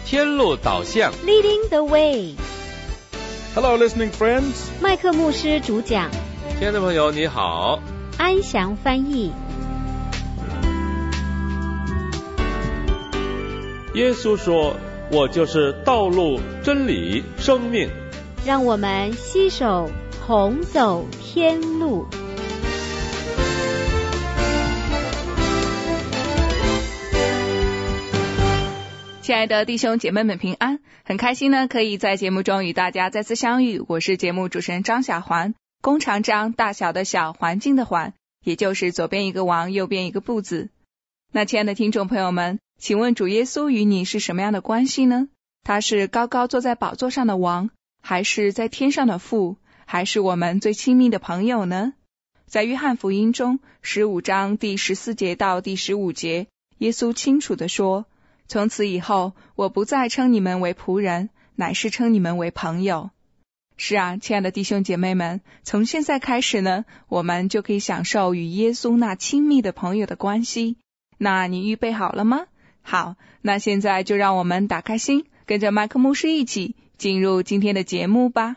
天路导向 Leading the way. Hello, listening friends. 麦克牧师主讲， 亲爱的朋友你好， 安祥翻译。 耶稣说，我就是道路、真理、生命。 让我们携手同走天路。 亲爱的弟兄姐妹们平安，很开心呢，可以在节目中与大家再次相遇。我是节目主持人张小环，弓长张，大小的小，环境的环，也就是左边一个王，右边一个不字。那亲爱的听众朋友们，请问主耶稣与你是什么样的关系呢？他是高高坐在宝座上的王，还是在天上的父，还是我们最亲密的朋友呢？在约翰福音中15章第14节到第15节，耶稣清楚地说，从此以后，我不再称你们为仆人，乃是称你们为朋友。是啊，亲爱的弟兄姐妹们，从现在开始呢，我们就可以享受与耶稣那亲密的朋友的关系。那你预备好了吗？好，那现在就让我们打开心，跟着麦克牧师一起进入今天的节目吧。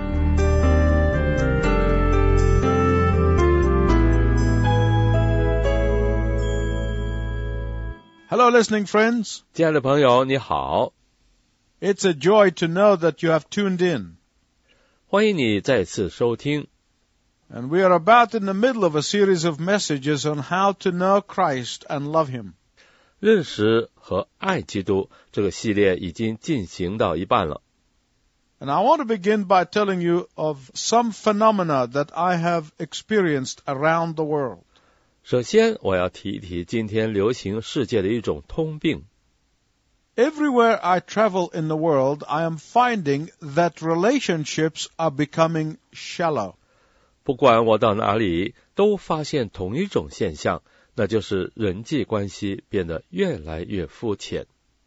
Hello, listening friends. 亲爱的朋友你好， It's a joy to know that you have tuned in. 欢迎你再次收听。 And we are about in the middle of a series of messages on how to know Christ and love Him. 认识和爱基督这个系列已经进行到一半了。 And I want to begin by telling you of some phenomena that I have experienced around the world. 首先我要提一提今天流行世界的一种通病。 Everywhere I travel in the world, I am finding that relationships are becoming shallow. 不管我到哪里，都发现同一种现象，那就是人际关系变得越来越肤浅。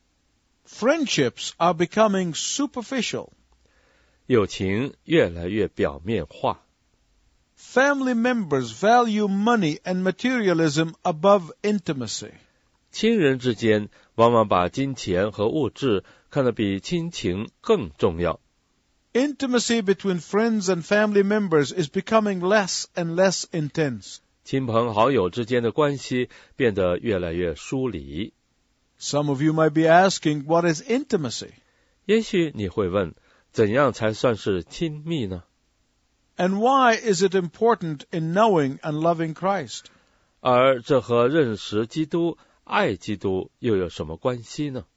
Friendships are becoming superficial. 友情越来越表面化。 Family members value money and materialism above intimacy. 亲人之间往往把金钱和物质看得比亲情更重要。 Intimacy between friends and family members is becoming less and less intense. 亲朋好友之间的关系变得越来越疏离。 Some of you might be asking, what is intimacy? 也许你会问，怎样才算是亲密呢？ And why is it important in knowing and loving Christ? 而这和认识基督、爱基督又有什么关系呢？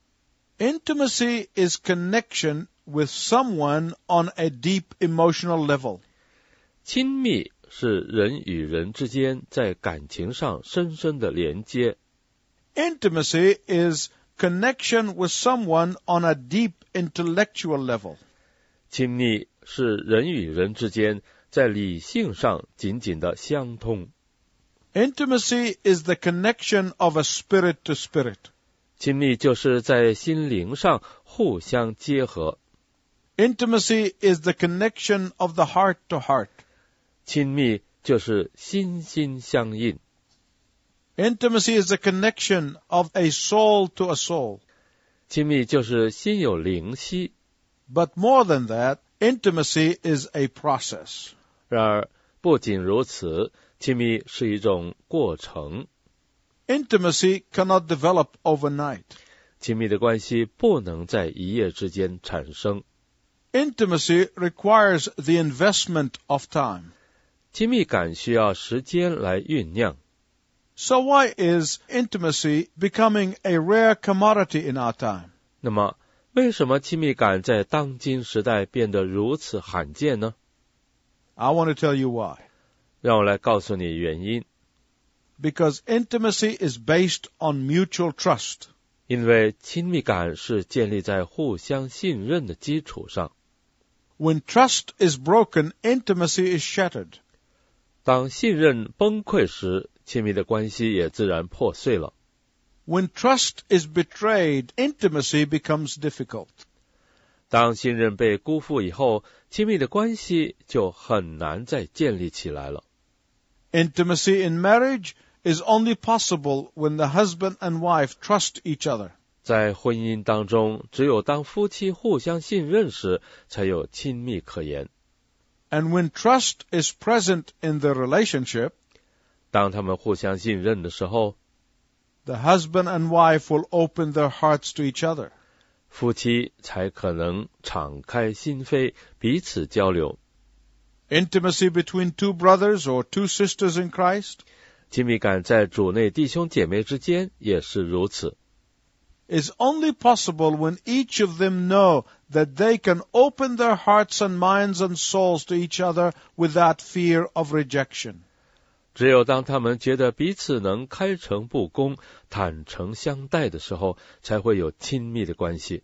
Intimacy is connection with someone on a deep emotional level. 亲密是人与人之间在感情上深深的连接。 Intimacy is connection with someone on a deep intellectual level. 亲密是人与人之间在理性上紧紧的相通。 Intimacy is the connection of a spirit to spirit. 亲密就是在心灵上互相结合。 Intimacy is the connection of the heart to heart. 亲密就是心心相印。 Intimacy is the connection of a soul to a soul. 亲密就是心有灵犀。 But more than that, intimacy is a process. 然而不仅如此，亲密是一种过程。 Intimacy cannot develop overnight. 亲密的关系不能在一夜之间产生。 Intimacy requires the investment of time. 亲密感需要时间来酝酿。 So why is intimacy becoming a rare commodity in our time? 那么为什么亲密感在当今时代变得如此罕见呢？ I want to tell you why. 让我来告诉你原因。 Because intimacy is based on mutual trust. 因为亲密感是建立在互相信任的基础上。 When trust is broken, intimacy is shattered. 当信任崩溃时，亲密的关系也自然破碎了。 When trust is betrayed, intimacy becomes difficult. 当信任被辜负以后，亲密的关系就很难再建立起来了。 Intimacy in marriage is only possible when the husband and wife trust each other. 在婚姻当中，只有当夫妻互相信任时，才有亲密可言。 And when trust is present in the relationship, 当他们互相信任的时候， the husband and wife will open their hearts to each other. 夫妻才可能敞开心扉，彼此交流。 Intimacy between two brothers or two sisters in Christ 亲密感在主内弟兄姐妹之间也是如此。 is only possible when each of them know that they can open their hearts and minds and souls to each other without fear of rejection. 只有当他们觉得彼此能开诚布公、坦诚相待的时候，才会有亲密的关系。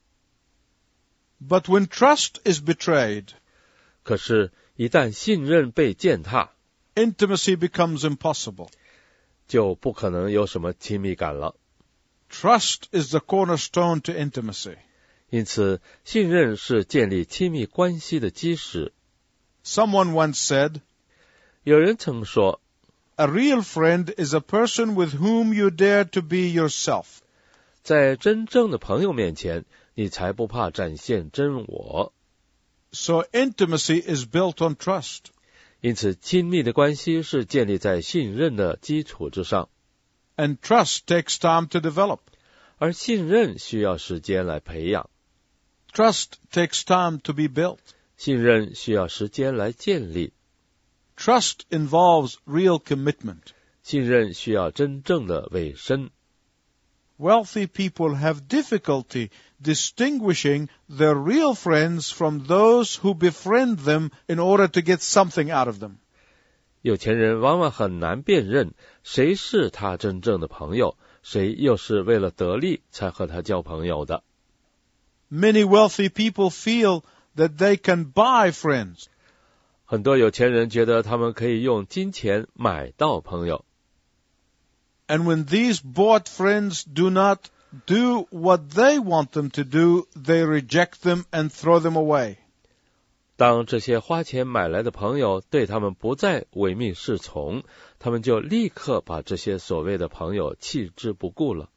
But when trust is betrayed, 可是，一旦信任被践踏， intimacy becomes impossible. 就不可能有什么亲密感了。 Trust is the cornerstone to intimacy. 因此，信任是建立亲密关系的基石。 Someone once said, 有人曾说， a real friend is a person with whom you dare to be yourself. 在真正的朋友面前，你才不怕展现真我。 So intimacy is built on trust. 因此，亲密的关系是建立在信任的基础之上。 And trust takes time to develop. 而信任需要时间来培养， Trust takes time to be built. 信任需要时间来建立， Trust involves real commitment. 信任需要真正的委身。 Wealthy people have difficulty distinguishing their real friends from those who befriend them in order to get something out of them. 有钱人往往很难辨认谁是他真正的朋友，谁又是为了得利才和他交朋友的。 Many wealthy people feel that they can buy friends. 很多有钱人觉得他们可以用金钱买到朋友， And when these bought friends do not do what they want them to do, they reject them and throw them away. 当这些花钱买来的朋友对他们不再唯命是从，他们就立刻把这些所谓的朋友弃之不顾了。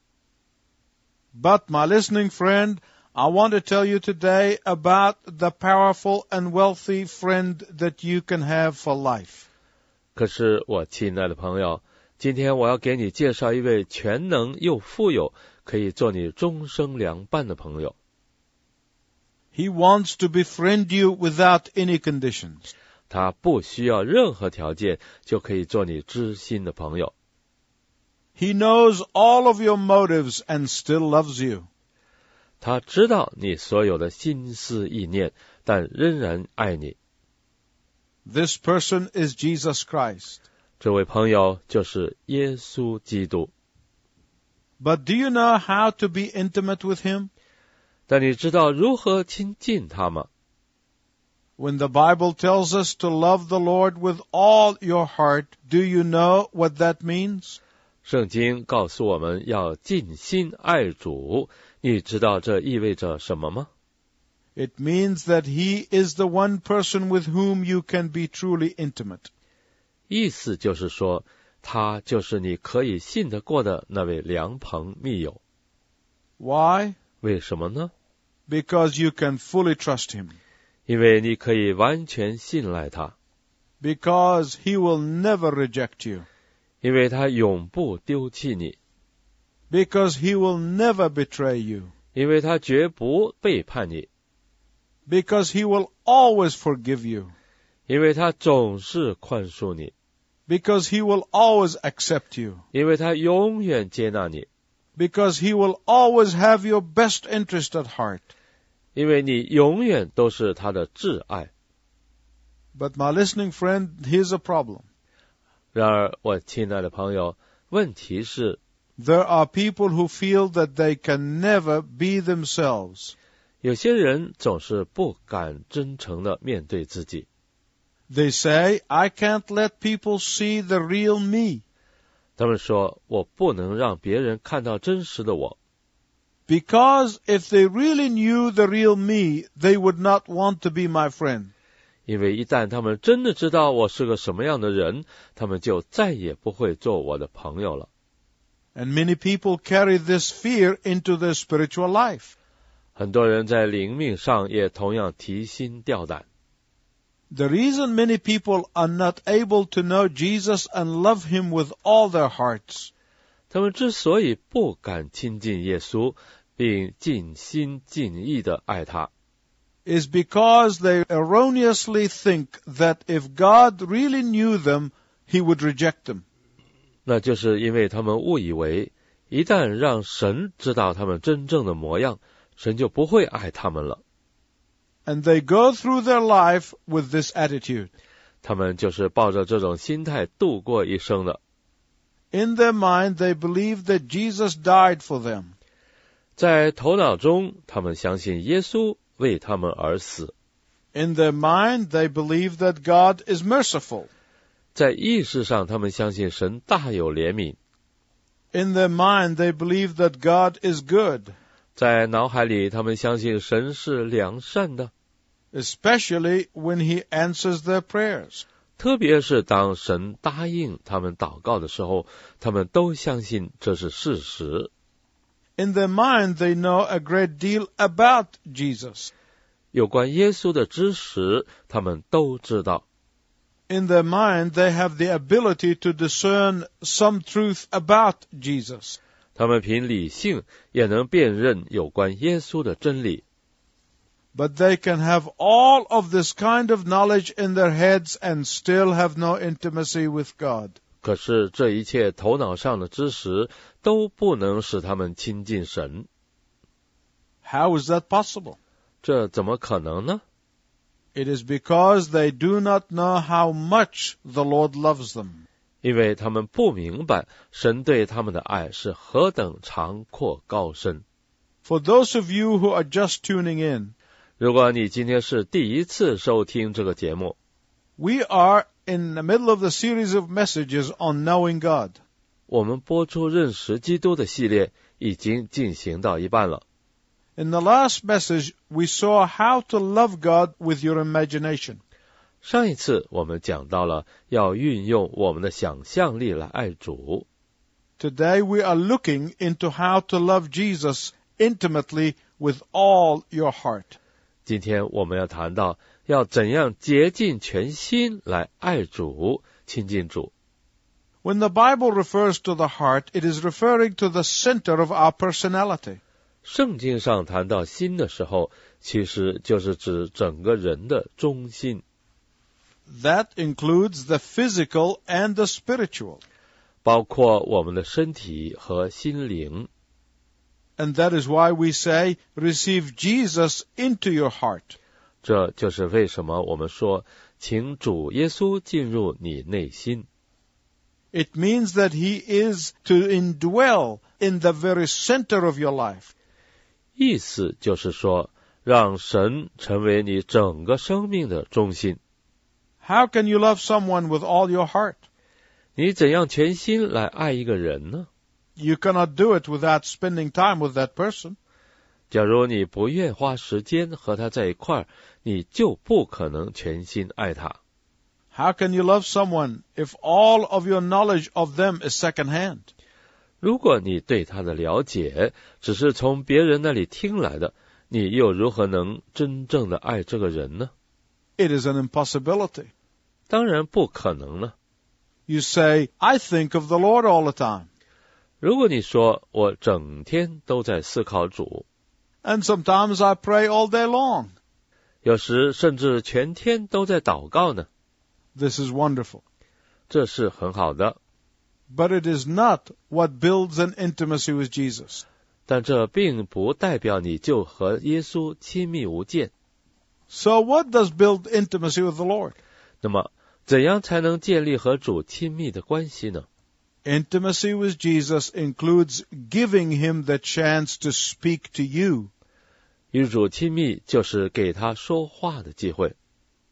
But my listening friend, I want to tell you today about the powerful and wealthy friend that you can have for life. 可是我亲爱的朋友，今天我要给你介绍一位全能又富有，可以做你终生良伴的朋友。 He wants to befriend you without any conditions. 他不需要任何条件，就可以做你知心的朋友。 He knows all of your motives and still loves you. 他知道你所有的心思意念，但仍然爱你。 This person is Jesus Christ. 这位朋友就是耶稣基督。 But do you know how to be intimate with him? 但你知道如何亲近他吗？ When the Bible tells us to love the Lord with all your heart, do you know what that means? 圣经告诉我们要尽心爱主，你知道这意味着什么吗？ It means that he is the one person with whom you can be truly intimate. 意思就是说，他就是你可以信得过的那位良朋密友。 Why? 为什么呢？ Because you can fully trust him. 因为你可以完全信赖他， Because he will never reject you. 因为他永不丢弃你， Because he will never betray you. 因为他绝不背叛你， Because he will always forgive you. 因为他总是宽恕你， Because he will always accept you. 因为他永远接纳你， Because he will always have your best interest at heart. 因为你永远都是他的挚爱。 But my listening friend, here's a problem. 然而，我亲爱的朋友，问题是， There are people who feel that they can never be themselves. 有些人总是不敢真诚地面对自己。 They say, I can't let people see the real me. 他们说，我不能让别人看到真实的我， Because if they really knew the real me, they would not want to be my friend. 因为一旦他们真的知道我是个什么样的人，他们就再也不会做我的朋友了。 And many people carry this fear into their spiritual life. 很多人在灵命上也同样提心吊胆。 The reason many people are not able to know Jesus and love Him with all their hearts 他们之所以不敢亲近耶稣，并尽心尽意地爱他， is because they erroneously think that if God really knew them, He would reject them. 那就是因为他们误以为，一旦让神知道他们真正的模样，神就不会爱他们了。 And they go through their life with this attitude. 他们就是抱着这种心态度过一生的。 In their mind, they believe that Jesus died for them. 在头脑中，他们相信耶稣为他们而死。 In their mind, they believe that God is merciful. 在意识上，他们相信神大有怜悯。 In their mind, they believe that God is good. 在脑海里，他们相信神是良善的， especially when He answers their prayers. 特别是当神答应他们祷告的时候，他们都相信这是事实。 In their mind, they know a great deal about Jesus. 有关耶稣的知识，他们都知道。 In their mind, they have the ability to discern some truth about Jesus. 他们凭理性也能辨认有关耶稣的真理。 But they can have all of this kind of knowledge in their heads and still have no intimacy with God. 可是这一切头脑上的知识都不能使他们亲近神。 How is that possible? 这怎么可能呢？ It is because they do not know how much the Lord loves them. 因为他们不明白神对他们的爱是何等长阔高深。 For those of you who are just tuning in, 如果你今天是第一次收听这个节目， we are in the middle of the series of messages on knowing God. 我们播出认识基督的系列已经进行到一半了。 In the last message, we saw how to love God with your imagination. 上一次我们讲到了要运用我们的想象力来爱主。 Today we are looking into how to love Jesus intimately with all your heart. 今天我们要谈到要怎样竭尽全心来爱主、亲近主。 When the Bible refers to the heart, it is referring to the center of our personality. 圣经上谈到心的时候，其实就是指整个人的中心。 That includes the physical and the spiritual. 包括我们的身体和心灵。 And that is why we say, receive Jesus into your heart. 这就是为什么我们说，请主耶稣进入你内心。 It means that He is to indwell in the very center of your life. 意思就是说，让神成为你整个生命的中心。 How can you love someone with all your heart? 你怎样全心来爱一个人呢？ You cannot do it without spending time with that person. 假如你不愿花时间和他在一块儿，你就不可能全心爱他。 How can you love someone if all of your knowledge of them is secondhand? 如果你对他的了解只是从别人那里听来的，你又如何能真正的爱这个人呢？ It is an impossibility. 当然不可能了。 You say, I think of the Lord all the time. 如果你说我整天都在思考主， And sometimes I pray all day long. 有时甚至全天都在祷告呢， This is wonderful. 这是很好的。 But it is not what builds an intimacy with Jesus. 但这并不代表你就和耶稣亲密无间。 So what does build intimacy with the Lord? 那么，怎样才能建立和主亲密的关系呢？ Intimacy with Jesus includes giving Him the chance to speak to you. 与主亲密就是给他说话的机会。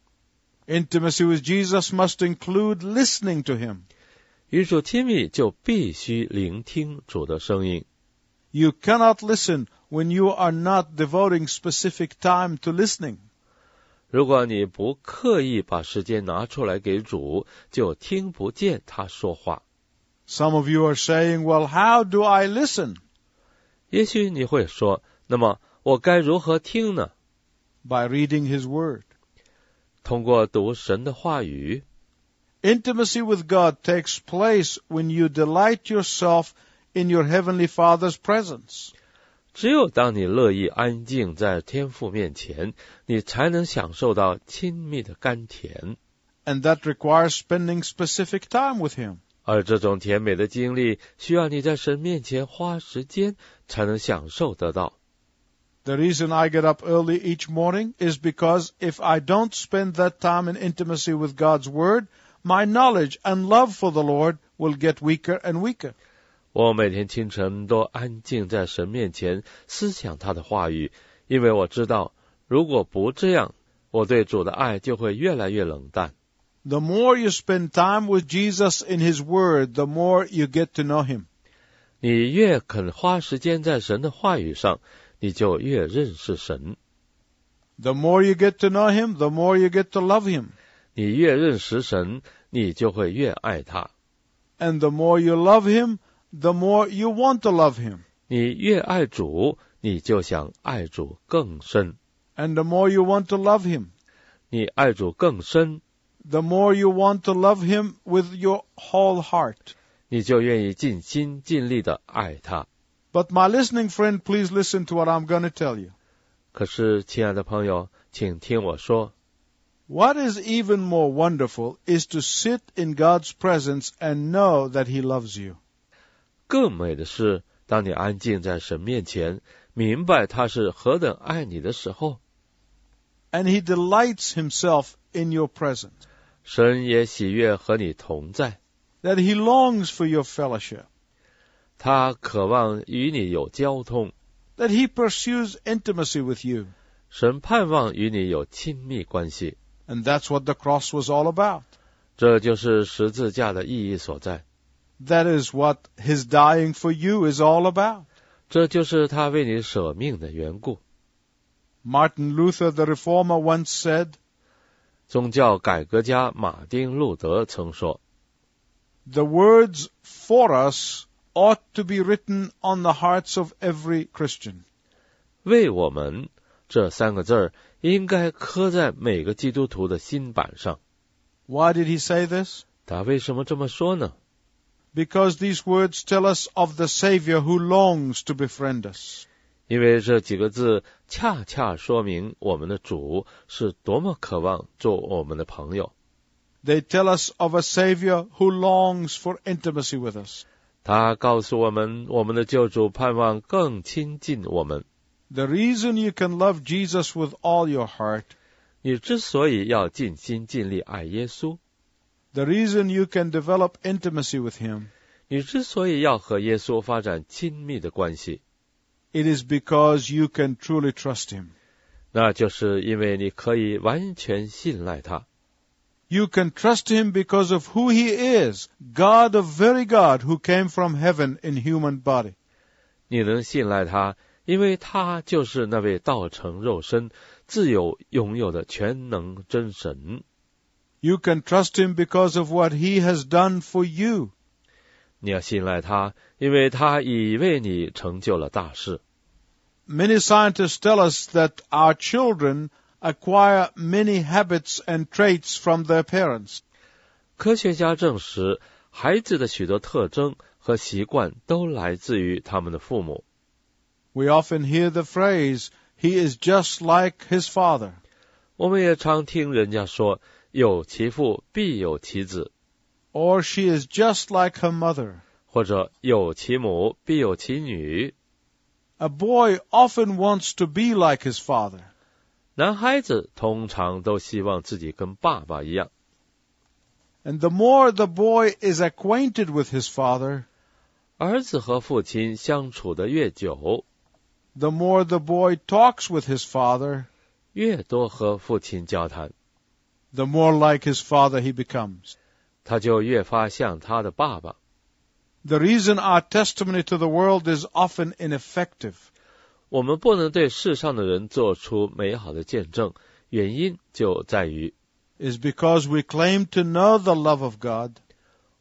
Intimacy with Jesus must include listening to Him. 与主亲密就必须聆听主的声音。 You cannot listen when you are not devoting specific time to listening. 如果你不刻意把时间拿出来给主，就听不见他说话。 Some of you are saying, well, how do I listen? 也许你会说，那么我该如何听呢？ By reading His Word. 通过读神的话语。 Intimacy with God takes place when you delight yourself in your Heavenly Father's presence. 只有当你乐意安静在天父面前，你才能享受到亲密的甘甜。 And that requires spending specific time with Him. 而这种甜美的经历，需要你在神面前花时间才能享受得到。 The reason I get up early each morning is because if I don't spend that time in intimacy with God's Word, my knowledge and love for the Lord will get weaker and weaker. 我每天清晨都安静在神面前思想他的话语，因为我知道，如果不这样，我对主的爱就会越来越冷淡。 The more you spend time with Jesus in His Word, the more you get to know Him. 你越肯花时间在神的话语上，你就越认识神。 The more you get to know Him, the more you get to love Him. 你越认识神，你就会越爱他。 And the more you love Him, the more you want to love Him. 你越爱主，你就想爱主更深。 And the more you want to love Him, 你爱主更深， the more you want to love Him with your whole heart. 你就愿意尽心尽力地爱他。 But my listening friend, please listen to what I'm going to tell you. 可是，亲爱的朋友，请听我说， What is even more wonderful is to sit in God's presence and know that He loves you. 更美的是，当你安静在神面前，明白他是何等爱你的时候， And He delights Himself in your presence. 神也喜悦和你同在， That He longs for your fellowship. 他渴望与你有交通， That He pursues intimacy with you. 神盼望与你有亲密关系。 And that's what the cross was all about. 这就是十字架的意义所在， That is what His dying for you is all about. 这就是他为你舍命的缘故。 Martin Luther, the reformer, once said, 宗教改革家马丁路德曾说， The words for us ought to be written on the hearts of every Christian. 为我们这三个字儿应该刻在每个基督徒的心板上。 Why did he say this? 他为什么这么说呢？ Because these words tell us of the Savior who longs to befriend us. 因为这几个字恰恰说明我们的主是多么渴望做我们的朋友。 They tell us of a Savior who longs for intimacy with us. 他告诉我们，我们的救主盼望更亲近我们。 The reason you can love Jesus with all your heart, 你之所以要尽心尽力爱耶稣， the reason you can develop intimacy with Him, 你之所以要和耶稣发展亲密的关系， it is because you can truly trust Him. 那就是因为你可以完全信赖他。 You can trust Him because of who He is, God of very God who came from heaven in human body. 你能信赖他，因为他就是那位道成肉身、自有拥有的全能真神。 You can trust Him because of what He has done for you. 你要信赖他，因为他已为你成就了大事。 Many scientists tell us that our children acquire many habits and traits from their parents. 科学家证实，孩子的许多特征和习惯都来自于他们的父母。 We often hear the phrase, "He is just like his father." 我们也常听人家说，有其父必有其子， Or she is just like her mother. 或者有其母必有其女。 A boy often wants to be like his father. 男孩子通常都希望自己跟爸爸一样。 And the more the boy is acquainted with his father, 儿子和父亲相处的越久， the more the boy talks with his father, 越多和父亲交谈， the more like his father he becomes. 他就越发像他的爸爸。 The reason our testimony to the world is often ineffective, 我们不能对世上的人做出美好的见证，原因就在于 is because we claim to know the love of God,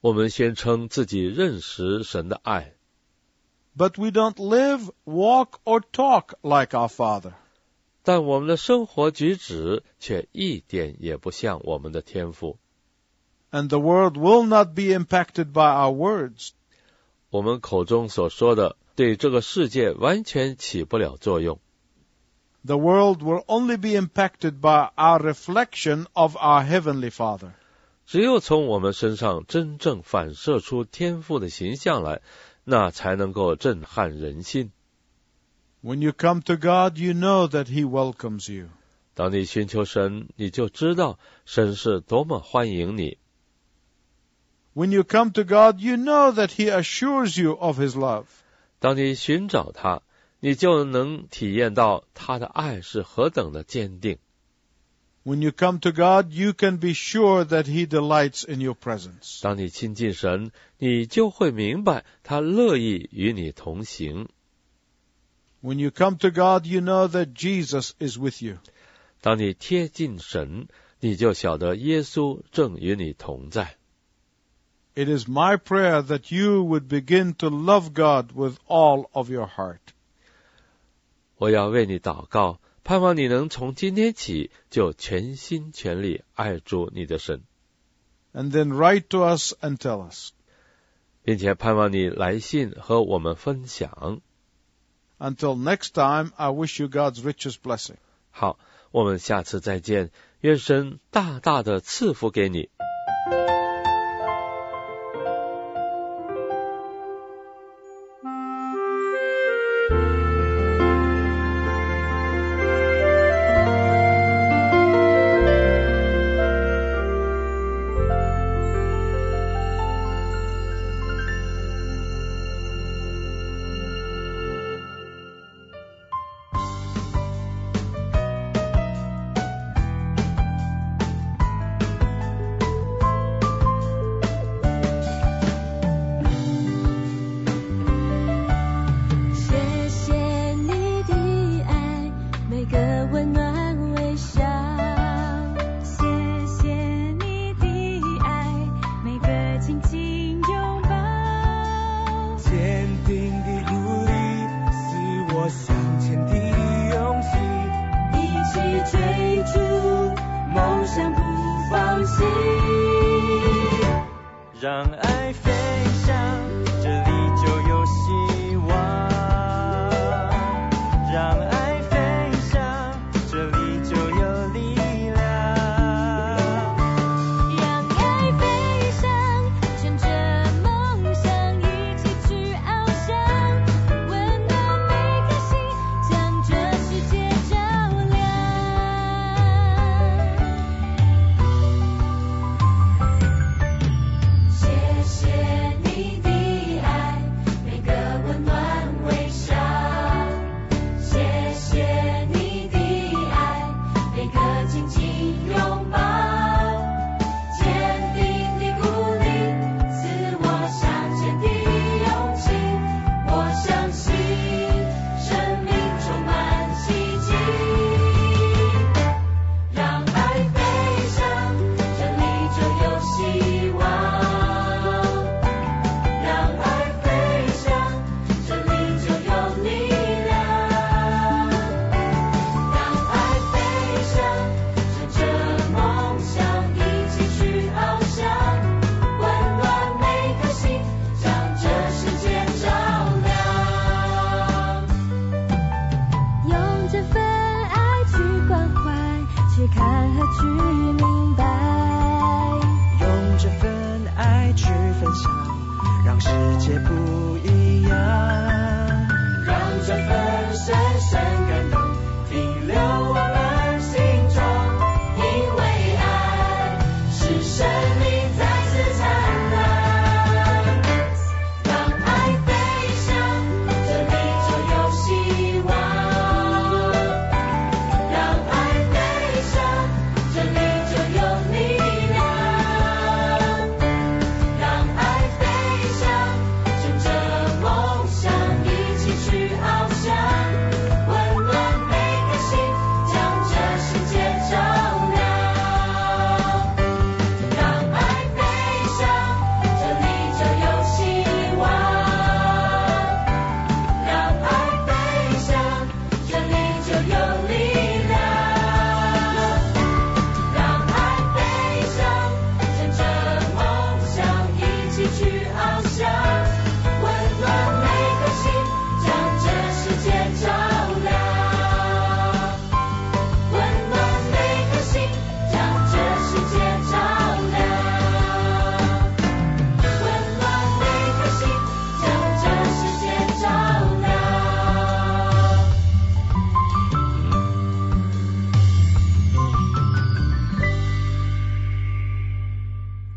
我们宣称自己认识神的爱， but we don't live, walk, or talk like our Father. 但我们的生活举止却一点也不像我们的天父。 And the world will not be impacted by our words. 我们口中所说的对这个世界完全起不了作用。 The world will only be impacted by our reflection of our Heavenly Father. 只有从我们身上真正反射出天父的形象来，那才能够震撼人心。 When you come to God, you know that He welcomes you. 当你寻求神，你就知道神是多么欢迎你。 When you come to God, you know that He assures you of His love. 当你寻找他，你就能体验到他的爱是何等的坚定。 When you come to God, you can be sure that He delights in your presence. 当你亲近神，你就会明白他乐意与你同行。 When you come to God, you know that Jesus is with you. 当你贴近神，你就晓得耶稣正与你同在。 It is my prayer that you would begin to love God with all of your heart. 我要为你祷告，盼望你能从今天起就全心全力爱主你的神， And then write to us and tell us. 并且盼望你来信和我们分享。 Until next time, I wish you God's richest blessing. 好，我们下次再见，愿神大大的赐福给你。 让爱飞翔，这里就有希望。让爱飞翔，这里就有力量。 让爱飞翔，牵着梦想一起去翱翔，温暖每颗心，将这世界照亮。谢谢你的爱，每个温暖微笑。谢谢你的爱，每个紧紧拥抱。坚定的鼓励，赐我向前的勇气。我相信生命充满奇迹。让爱飞翔，这里就有希望。让爱飞翔，这里就有力量。让爱飞翔，乘着梦想一起去翱翔，温暖每颗心，将这世界照亮。用这份爱去关怀，去看和去明白。 用这份爱去分享，让世界不一样。 让这份深深感动停留我们心中，因为爱使生命再次灿烂。让爱飞翔，这里就有希望。让爱飞翔，这里就有力量。让爱飞翔，乘着梦想一起去翱翔，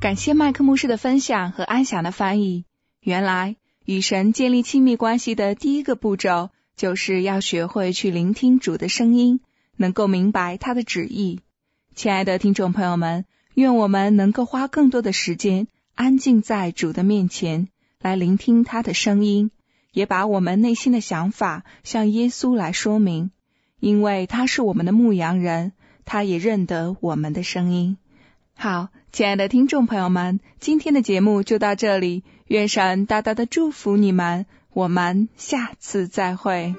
感谢麦克牧师的分享和安详的翻译。原来与神建立亲密关系的第一个步骤，就是要学会去聆听主的声音，能够明白他的旨意。亲爱的听众朋友们，愿我们能够花更多的时间安静在主的面前，来聆听他的声音，也把我们内心的想法向耶稣来说明，因为他是我们的牧羊人，他也认得我们的声音。好，亲爱的听众朋友们，今天的节目就到这里，愿神大大的祝福你们，我们下次再会。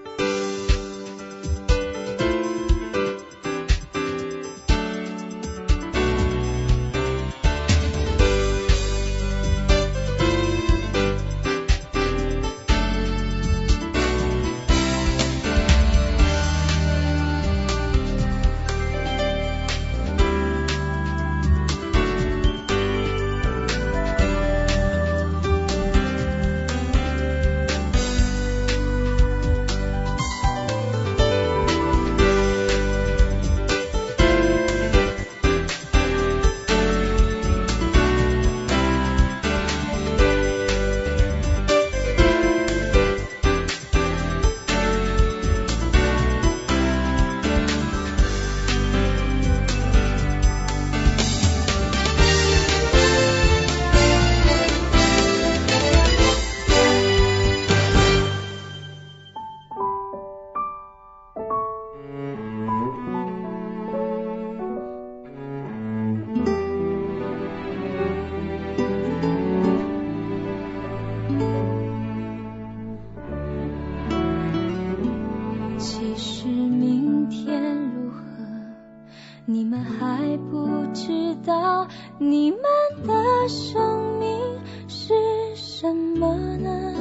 其实明天如何，你们还不知道，你们的生命是什么呢？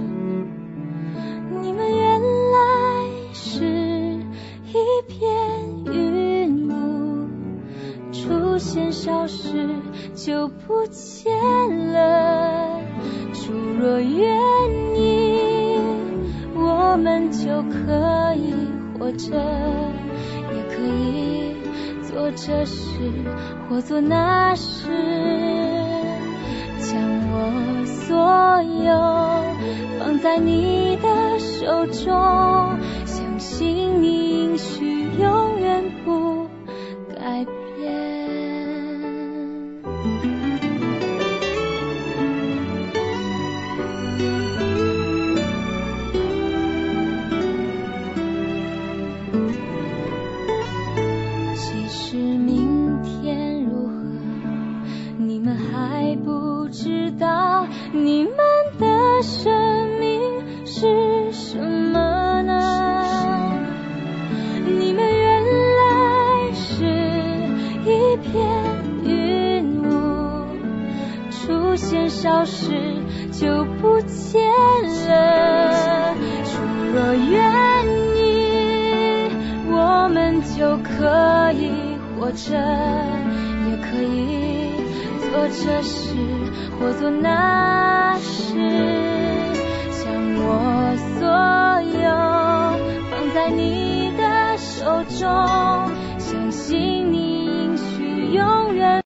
你们原来是一片云雾，出现消失就不见了。主若愿意，我们就可以活着，也可以做这事或做那事，将我所有放在你的手中，相信你应许永远不改变。其实明天如何，你们还不知道，你们的生命是什么呢？你们原来是一片云雾，出现消失就不见了。主若愿意，我们就可以活着，也可以做这事或做那事，将我所有放在你的手中，相信你应许永远